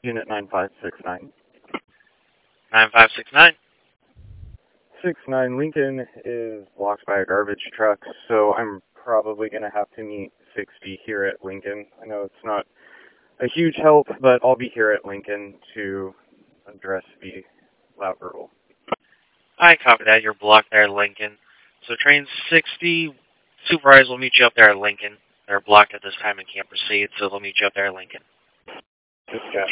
Unit 9569. 9569. 69 Lincoln is blocked by a garbage truck, so I'm probably going to have to meet 60 here at Lincoln. I know it's not a huge help, but I'll be here at Lincoln to address the loud verbal. I copy that. You're blocked there at Lincoln. So train 60, supervisor will meet you up there at Lincoln. They're blocked at this time and can't proceed, so they'll meet you up there at Lincoln. Dispatch.